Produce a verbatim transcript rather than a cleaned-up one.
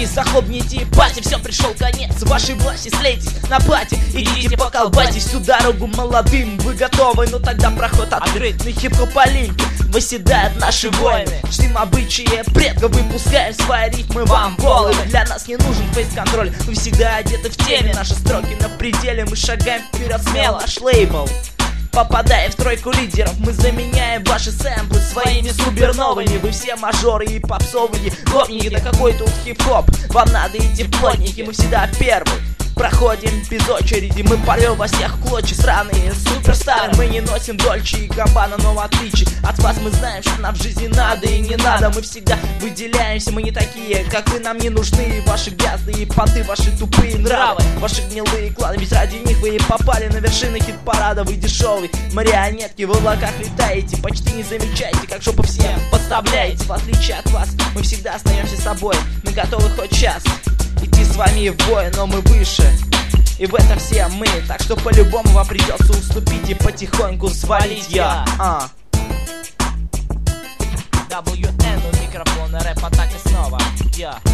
Руки захлопните, пати, все, пришел конец вашей власти, слейтесь на пати, идите поколбайтесь всю дорогу молодым. Вы готовы? Ну тогда проход открыт. На хип-хоп Олимпе выседают наши воины. Чтим обычаи предков, выпускаем свои ритмы вам в головы. Для нас не нужен фейс-контроль, мы всегда одеты в теме. Наши строки на пределе, мы шагаем вперед смело. Наш лейбл, попадая в тройку лидеров, мы заменяем ваши сэмплы своими суперновыми. Вы все мажоры и попсовые гопники, да какой тут хип-хоп. Вам надо идти плотники, мы всегда первые. Проходим без очереди, мы порвем во всех клочья. Сраные суперстары, мы не носим Дольче и Габбана, но в отличие от вас мы знаем, что нам в жизни надо и не надо. Мы всегда выделяемся, мы не такие, как вы, нам не нужны ваши грязные понты, ваши тупые нравы, ваши гнилые кланы. Ведь ради них вы и попали на вершины хит-парада. Вы дешевые марионетки, в облаках летаете, почти не замечаете, как жопу всем подставляете. В отличие от вас, мы всегда остаемся собой, мы готовы хоть час идти с вами в бой, но мы выше, и в этом все мы. Так что по-любому вам придется уступить и потихоньку свалить. Я а. дабл ю эн у микрофона, рэп-атака снова. Я